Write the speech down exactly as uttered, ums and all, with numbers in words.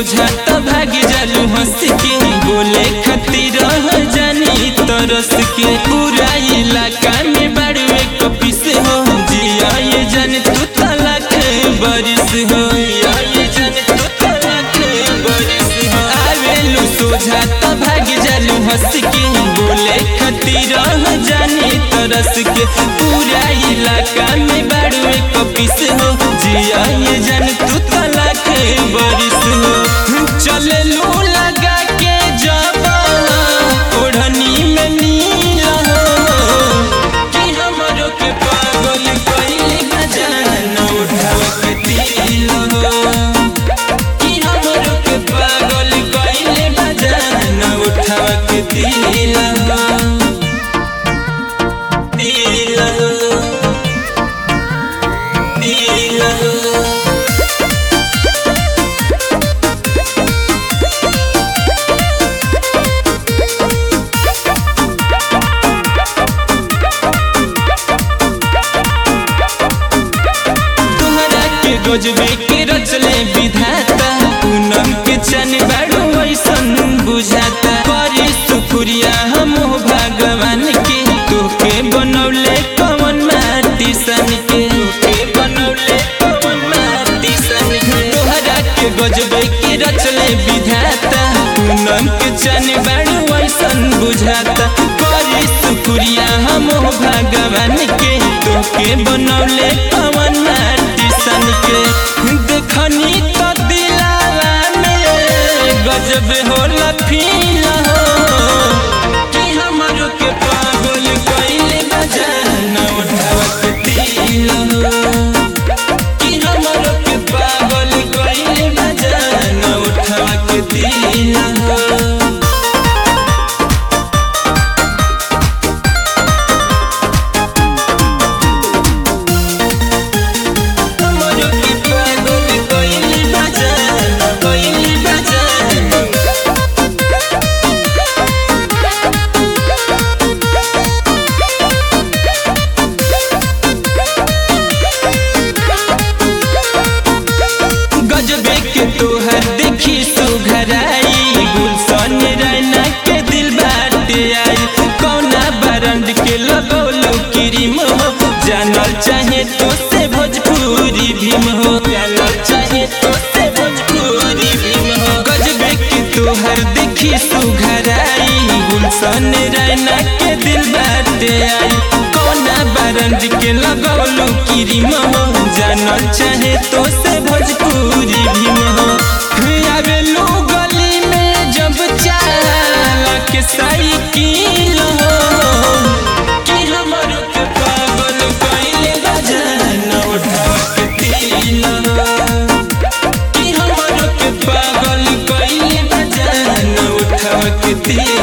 सोझा तो भाग जालू हंस के बोले खातिर जानी तरस के पूरा इलाका में बाड़वे कपिस हो जिया ये जान तू तलाक बरिस हो ये जान तू तलाक बरिस हो आवेलू सोझा तो भाग जालू हंस के बोले खातिर जानी तरस के पूरा इलाका में बाड़वे कपिस हो जिया ये जान तू तलाक बरिस हो चले लू लगा के जब ओढ़नी में नीला हो कि हमरो के पागल कइले गजान उठाव के दिल हो कि हमरो के पागल कइले गजान उठाव के दिल हो दिल हो दिल हो गजबे के रचले विधाता पूनम के चन बाड़ू ऐसन बुझाता करी शुक्रिया हम भगवान के तोके बनौले कवन माटी सन के तोके बनौले कवन माटी सन के तोहरा के गजबे के रचले विधाता पूनम के चन बाड़ू ऐसन बुझाता करी शुक्रिया हम भगवान के तोके बनौले कवन माटी सन के देखनी तो दिलावा में गजब होला फील हो कि हमरो के पागल कइले गजान उठाव के दिल हो कि हमरो के पागल कइले गजान उठाव के दिल हो तोहर देखी सुघराई गुलशन रैना के दिल बाटे आई कौना बरंड के लगौलो क्रीम हो जानल चाहे तो से भोजपुरी भीम हो जानल चाहे तो से भोजपुरी भीम हो गजबे के तोहर देखी सुघराई गुलशन रैना के दिल बाटे आई कौना बरंड के लगौलो क्रीम हो जानल चाहे तो से भोजपुरी भीम हो आवेलू गली में जब चाला के साइकिल हो कि हमरो के पागल कइले गजान उठाव के दिल हो कि हमरो के पागल कइले गजान उठाव के दिल